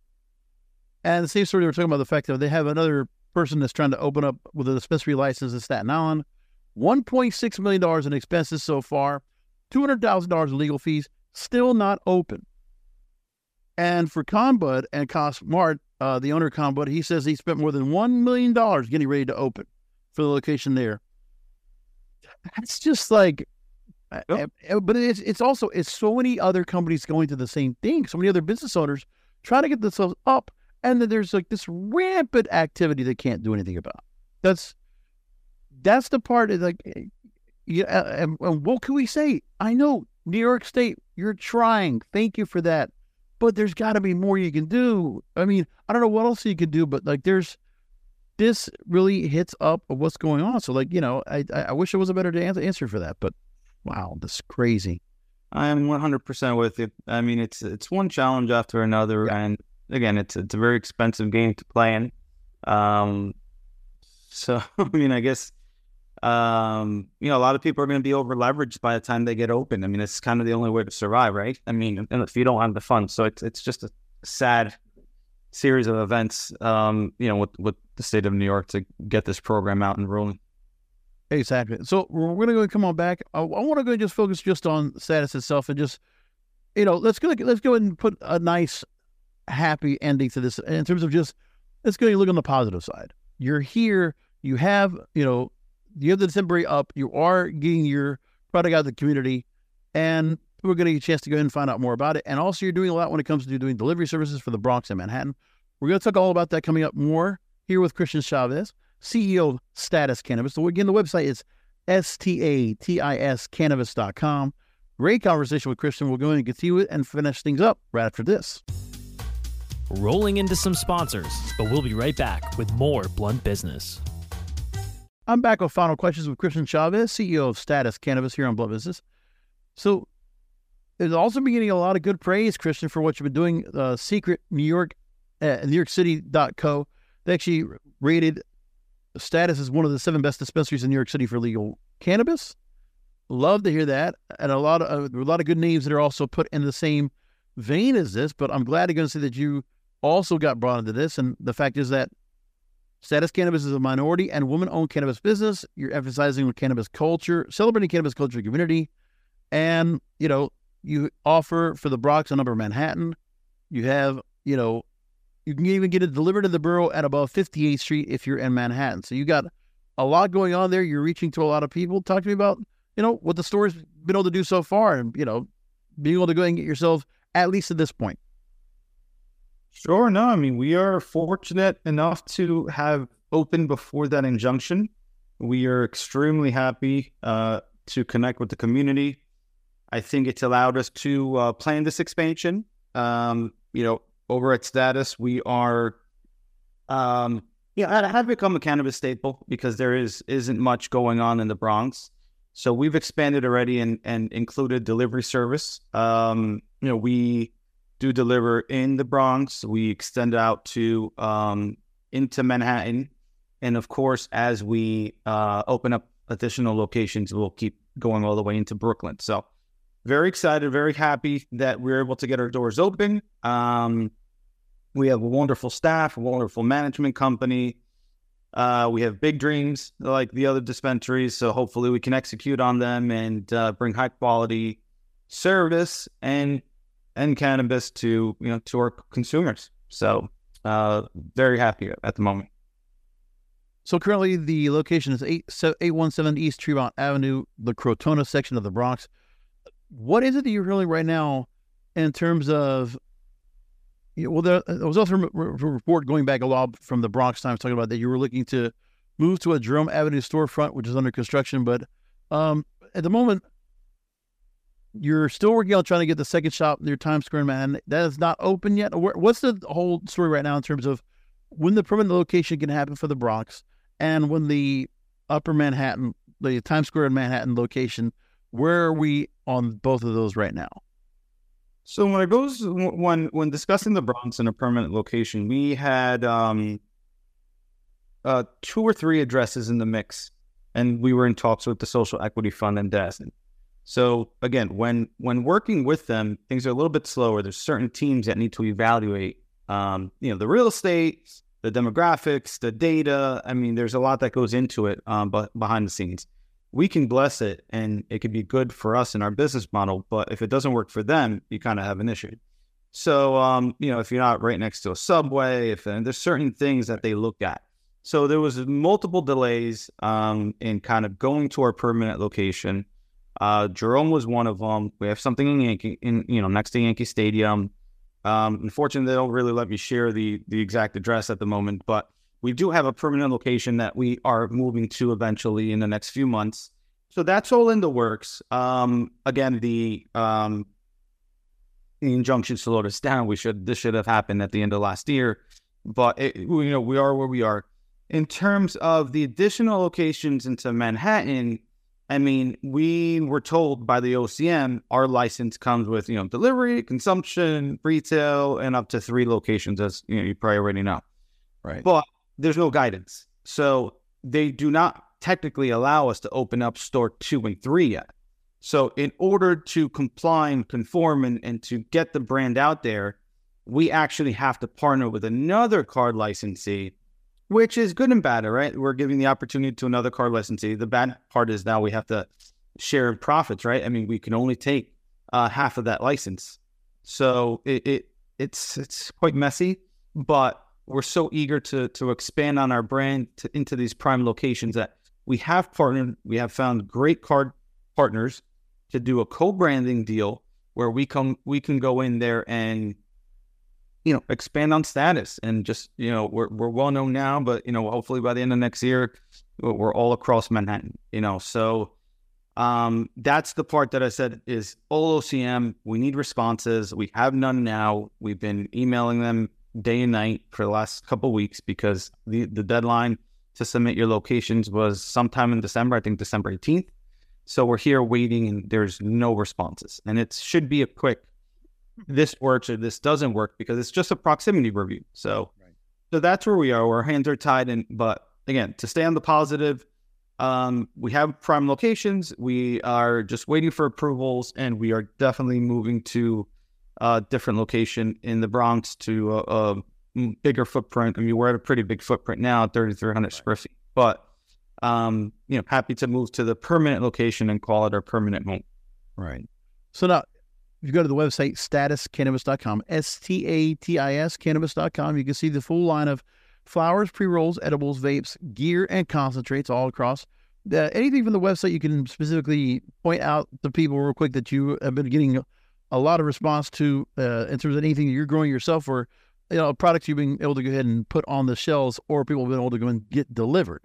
And the same story, they were talking about the fact that they have another person that's trying to open up with a dispensary license in Staten Island, one point six million dollars in expenses so far, two hundred thousand dollars in legal fees, still not open. And for Conbud and Cosmart, uh, the owner of Conbud, he says he spent more than one million dollars getting ready to open for the location there. That's just like, yep. But it's it's also, it's so many other companies going to the same thing. So many other business owners trying to get themselves up. And then there's like this rampant activity they can't do anything about. That's that's the part of like, yeah. And, and what can we say? I know New York State, you're trying. Thank you for that. But there's got to be more you can do. I mean, I don't know what else you can do, but like, there's this really hits up of what's going on. So like, you know, I I wish there was a better answer for that. But wow, this is crazy. I am one hundred percent with you. I mean, it's it's one challenge after another, yeah. And again, it's it's a very expensive game to play in. Um, so I mean, I guess um, you know, a lot of people are going to be over leveraged by the time they get open. I mean, it's kind of the only way to survive, right? I mean, and if you don't have the funds, so it's it's just a sad series of events. Um, you know, with with the state of New York to get this program out and rolling. Exactly. So we're going to go and come on back. I, I want to go and just focus just on status itself and just, you know, let's go let's go ahead and put a nice, happy ending to this in terms of just, let's go and look on the positive side. You're here, you have, you know, you have the December up, you are getting your product out of the community, and we're going to get a chance to go ahead and find out more about it. And also you're doing a lot when it comes to doing delivery services for the Bronx and Manhattan. We're going to talk all about that coming up more here with Christian Chavez, C E O of Status Cannabis. So again, the website is S T A T I S cannabis dot com. Great conversation with Christian. We'll go in and continue it and finish things up right after this. Rolling into some sponsors, but we'll be right back with more Blunt Business. I'm back with final questions with Christian Chavez, C E O of Status Cannabis here on Blunt Business. So, there's also been getting a lot of good praise, Christian, for what you've been doing. Uh, Secret New York, uh, New York City dot co. They actually rated Status as one of the seven best dispensaries in New York City for legal cannabis. Love to hear that, and a lot of uh, a lot of good names that are also put in the same vein as this. But I'm glad to go and see that you also got brought into this. And the fact is that Status Cannabis is a minority and woman-owned cannabis business. You're emphasizing on cannabis culture, celebrating cannabis culture and community, and you know you offer for the Bronx and Upper Manhattan. You have you know. You can even get it delivered to the borough at above fifty-eighth Street if you're in Manhattan. So you got a lot going on there. You're reaching to a lot of people. Talk to me about, you know, what the store's been able to do so far and, you know, being able to go and get yourself at least at this point. Sure. No, I mean, we are fortunate enough to have opened before that injunction. We are extremely happy uh, to connect with the community. I think it's allowed us to uh, plan this expansion. Um, you know, Over at Status, we are, um, yeah, have become a cannabis staple because there is isn't much going on in the Bronx. So we've expanded already and, and included delivery service. Um, you know, we do deliver in the Bronx. We extend out to um, into Manhattan, and of course, as we uh, open up additional locations, we'll keep going all the way into Brooklyn. So very excited, very happy that we're able to get our doors open. Um, We have a wonderful staff, a wonderful management company. Uh, we have big dreams like the other dispensaries, so hopefully we can execute on them and uh, bring high quality service and and cannabis to you know to our consumers. So uh, very happy at the moment. So currently the location is eight one seven East Tremont Avenue, the Crotona section of the Bronx. What is it that you're really right now in terms of? Yeah, well, there, there was also a report going back a lot from the Bronx Times talking about that you were looking to move to a Jerome Avenue storefront, which is under construction. But um, at the moment, you're still working on trying to get the second shop near Times Square in Manhattan. That is not open yet. What's the whole story right now in terms of when the permanent location can happen for the Bronx and when the Upper Manhattan, the Times Square in Manhattan location, where are we on both of those right now? So when it goes when when discussing the Bronx in a permanent location, we had um, uh, two or three addresses in the mix, and we were in talks with the Social Equity Fund and D E S. So again, when when working with them, things are a little bit slower. There's certain teams that need to evaluate, um, you know, the real estate, the demographics, the data. I mean, there's a lot that goes into it, um, but behind the scenes. We can bless it and it could be good for us in our business model, but if it doesn't work for them, you kind of have an issue. So, um, you know, if you're not right next to a subway, if and there's certain things that they look at. So there was multiple delays um, in kind of going to our permanent location. Uh, Jerome was one of them. We have something in Yankee, in you know, next to Yankee Stadium. Um, unfortunately, they don't really let me share the the exact address at the moment, but we do have a permanent location that we are moving to eventually in the next few months. So that's all in the works. Um, again, the, um, the injunction slowed us down. We should this should have happened at the end of last year, but it, you know we are where we are. In terms of the additional locations into Manhattan, I mean, we were told by the O C M our license comes with you know delivery, consumption, retail, and up to three locations, as you know you probably already know. Right, but there's no guidance. So they do not technically allow us to open up store two and three yet. So in order to comply and conform and, and to get the brand out there, we actually have to partner with another card licensee, which is good and bad, right? We're giving the opportunity to another card licensee. The bad part is now we have to share in profits, right? I mean, we can only take uh, half of that license. So it, it it's it's quite messy, but we're so eager to to expand on our brand to, into these prime locations that we have partnered. We have found great card partners to do a co-branding deal where we come we can go in there and you know expand on Status and just you know we're we're well known now, but you know hopefully by the end of next year We're all across Manhattan, you know. So um, that's the part that I said is all O C M. We need responses. We have none now. We've been emailing them day and night for the last couple of weeks because the, the deadline to submit your locations was sometime in December, I think December eighteenth. So we're here waiting and there's no responses. And it should be a quick, this works or this doesn't work because it's just a proximity review. So, right. so that's where we are. Our hands are tied. And, but again, to stay on the positive, um, we have prime locations. We are just waiting for approvals and we are definitely moving to a different location in the Bronx to a, a bigger footprint. I mean, we're at a pretty big footprint now, thirty-three hundred right. square feet, but um, you know, happy to move to the permanent location and call it our permanent home. Right. So now, if you go to the website, status cannabis dot com, S T A T I S cannabis dot com, you can see the full line of flowers, pre-rolls, edibles, vapes, gear, and concentrates all across. Uh, anything from the website you can specifically point out to people real quick that you have been getting a lot of response to uh, in terms of anything that you're growing yourself or, you know, products you've been able to go ahead and put on the shelves or people have been able to go and get delivered?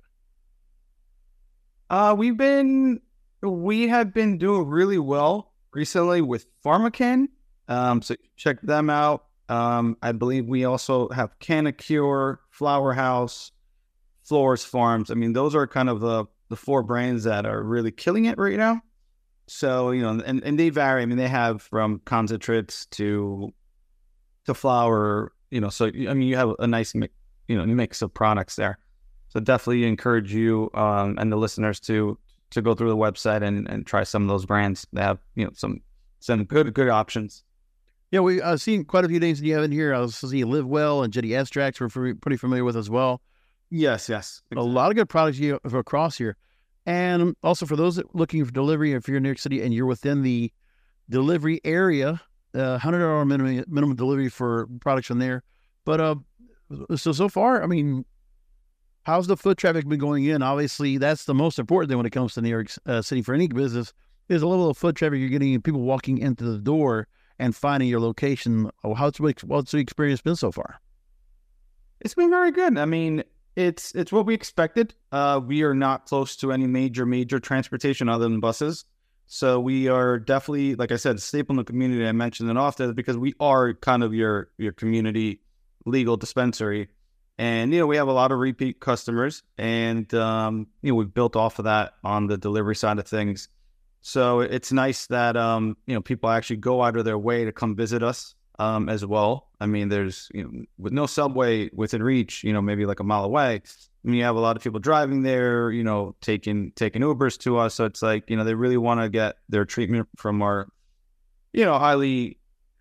Uh, we've been, we have been doing really well recently with PharmaCann, um, so check them out. Um, I believe we also have Canacure, Flower House, Flores Farms. I mean, those are kind of the, the four brands that are really killing it right now. So, you know, and, and they vary. I mean, they have from concentrates to to flour, you know, so, I mean, you have a nice mix, you know, mix of products there. So definitely encourage you um, and the listeners to to go through the website and, and try some of those brands. They have, you know, some some good good options. Yeah, we I've seen quite a few names that you have in here. I was seeing Live Well and Jetty Extracts we're pretty familiar with as well. Yes, yes. Exactly. A lot of good products you have across here. And also for those that looking for delivery, if you're in New York City and you're within the delivery area, uh, one hundred dollars minimum, minimum delivery for products from there. But uh, so, so far, I mean, how's the foot traffic been going in? Obviously, that's the most important thing when it comes to New York uh, City for any business is a level of foot traffic you're getting, people walking into the door and finding your location. How's, what's the experience been so far? It's been very good. I mean, it's it's what we expected. Uh, we are not close to any major, major transportation other than buses. So we are definitely, like I said, staple in the community. I mentioned it often because we are kind of your your community legal dispensary. And, you know, we have a lot of repeat customers and, um, you know, we've built off of that on the delivery side of things. So it's nice that, um, you know, people actually go out of their way to come visit us um, as well. I mean, there's, you know, with no subway within reach, you know, maybe like a mile away, I mean, you have a lot of people driving there, you know, taking, taking Ubers to us. So it's like, you know, they really want to get their treatment from our, you know, highly,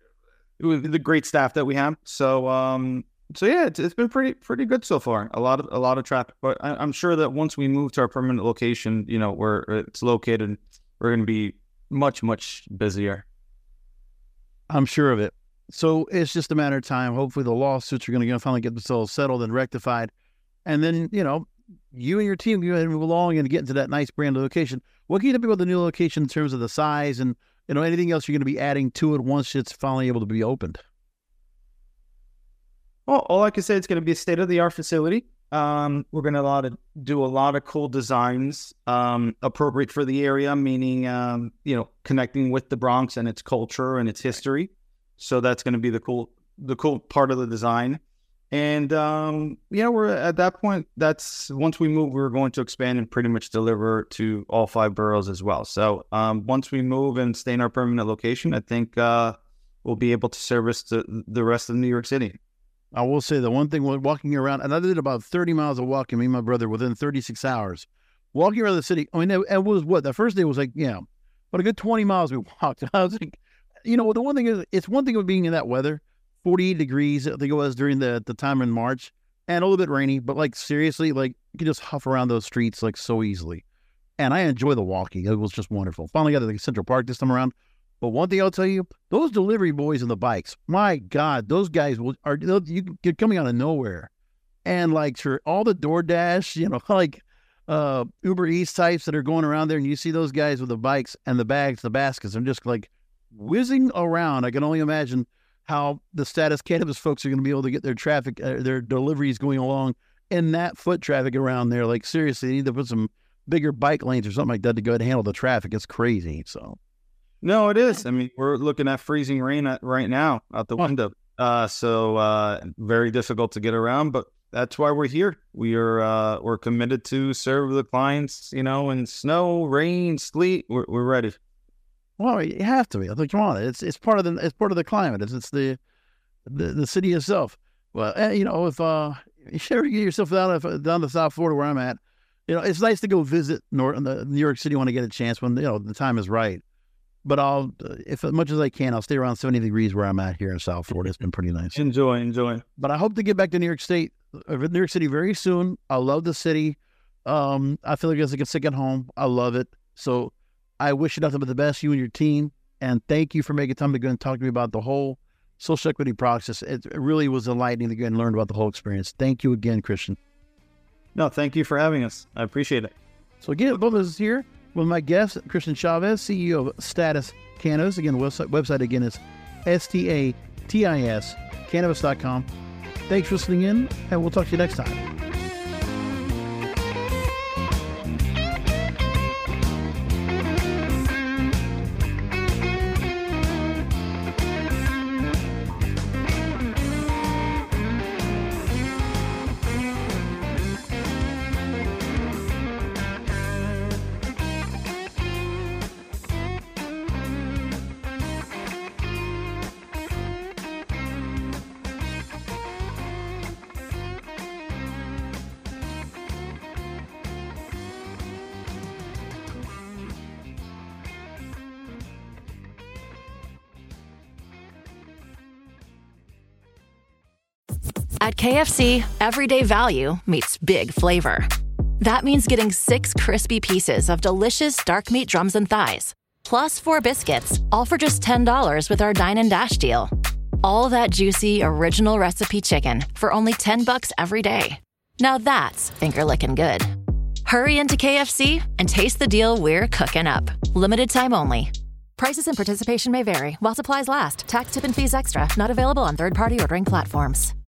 the great staff that we have. So, um, So yeah, it's, it's been pretty pretty good so far. A lot of a lot of traffic, but I, I'm sure that once we move to our permanent location, you know, where it's located, we're going to be much much busier. I'm sure of it. So it's just a matter of time. Hopefully, the lawsuits are going to finally get themselves settled and rectified, and then you know, you and your team go ahead and move along and get into that nice brand location. What can you tell me about the new location in terms of the size and you know anything else you're going to be adding to it once it's finally able to be opened? Well, all I can say, it's going to be a state-of-the-art facility. Um, we're going to allow to do a lot of cool designs um, appropriate for the area, meaning, um, you know, connecting with the Bronx and its culture and its history. So that's going to be the cool the cool part of the design. And, um, yeah, we're at that point, that's once we move, we're going to expand and pretty much deliver to all five boroughs as well. So um, once we move and stay in our permanent location, I think uh, we'll be able to service the, the rest of New York City. I will say the one thing when walking around, and I did about thirty miles of walking, me and my brother, within thirty-six hours. Walking around the city, I mean, it, it was what? The first day was like, yeah, but a good twenty miles we walked. I was like, you know, the one thing is, it's one thing of being in that weather, forty-eight degrees, I think it was during the, the time in March, and a little bit rainy, but like seriously, like you can just huff around those streets like so easily. And I enjoy the walking. It was just wonderful. Finally got to the Central Park this time around. But one thing I'll tell you, those delivery boys and the bikes, my God, those guys will, are you, you're coming out of nowhere. And like for all the DoorDash, you know, like uh, Uber Eats types that are going around there and you see those guys with the bikes and the bags, the baskets, and just like whizzing around. I can only imagine how the Status Cannabis folks are going to be able to get their traffic, uh, their deliveries going along in that foot traffic around there. Like, seriously, they need to put some bigger bike lanes or something like that to go ahead and handle the traffic. It's crazy. So, no, it is. I mean, we're looking at freezing rain at, right now out the window. Uh, so uh, very difficult to get around, but that's why we're here. We are uh, we're committed to serve the clients, you know, in snow, rain, sleet. We're we're ready. Well, you have to be. I think, come on, it's it's part of the it's part of the climate. It's it's the the, the city itself. Well, eh, you know, if uh, you ever get yourself down to, down to South Florida where I'm at, you know, it's nice to go visit North, the, New York City when I get a chance, when, you know, the time is right. But I'll, if as much as I can, I'll stay around seventy degrees where I'm at here in South Florida. It's been pretty nice. Enjoy, enjoy. But I hope to get back to New York State, uh, New York City very soon. I love the city. Um, I feel like I get sick at home. I love it. So I wish you nothing but the best, you and your team. And thank you for making time to go and talk to me about the whole social equity process. It, it really was enlightening to go and learn about the whole experience. Thank you again, Christian. No, thank you for having us. I appreciate it. So again, both of us here with my guest, Christian Chavez, C E O of Status Cannabis. Again, the website, website again is S T A T I S cannabis dot com. Thanks for listening in, and we'll talk to you next time. At K F C, everyday value meets big flavor. That means getting six crispy pieces of delicious dark meat drums and thighs, plus four biscuits, all for just ten dollars with our Dine and Dash deal. All that juicy, original recipe chicken for only ten bucks every day. Now that's finger-licking good. Hurry into K F C and taste the deal we're cooking up. Limited time only. Prices and participation may vary while supplies last. Tax, tip, and fees extra. Not available on third-party ordering platforms.